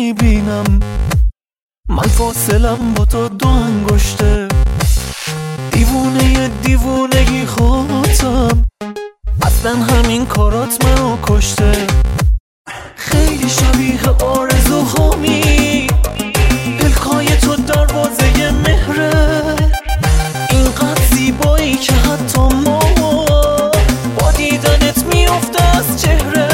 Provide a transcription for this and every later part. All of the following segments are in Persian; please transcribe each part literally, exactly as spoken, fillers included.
میبینم، من فاصلم با تو دو انگشته. دیوونه دیوونگی خودم، اصلا همین کارات منو کشته. خیلی شبیه آرزوهامی، پلکای تو دروازه مهره. اینقدر زیبایی که حتی ما با دیدنت میفته از چهره.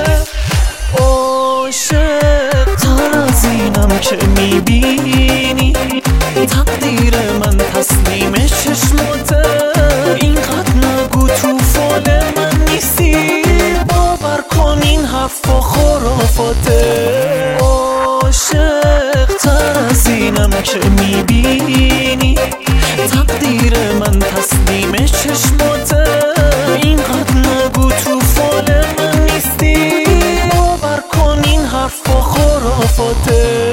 عاشق تر از اینم که میبینی، تقدیر من تسلیم چشماته. اینقدر نگو تو فال من نیستی، باور کن این حرفا خرافاته. عاشق تر از اینم که میبینی، تقدیر من تسلیم چشماته. اینقدر نگو تو فال من نیستی، باور کن این حرفا خرافاته.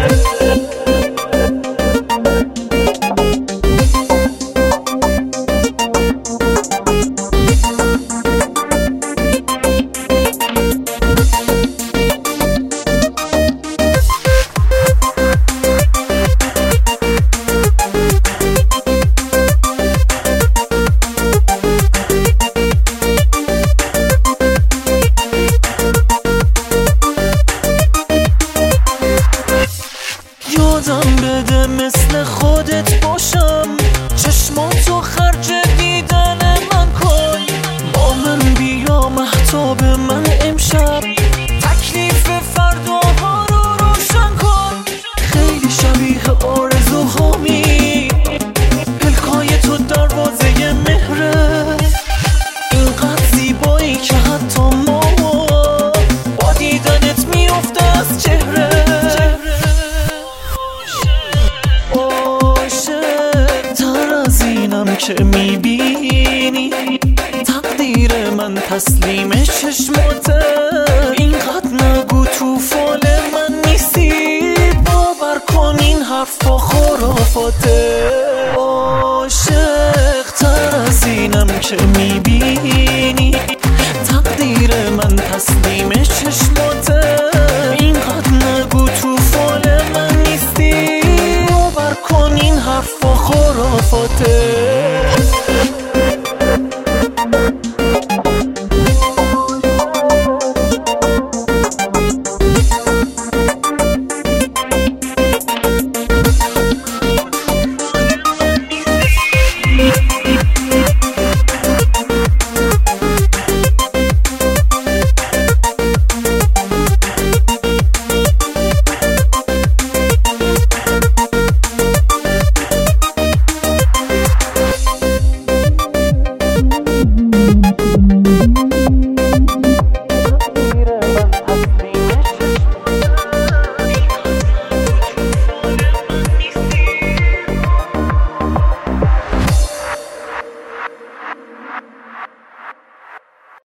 یادم بده مثل خودت باشم، چشماتو خرج دیدن من کن. با من بیا مهتاب من امشب، تکلیف فرداها رو روشن کن. خیلی شبیه آرزوهامی، پلکای تو دروازه مهره. اینقدر زیبایی که حتی ما با دیدنت میفته از چهره. که میبینی، تقدیر من تسلیم چشماته.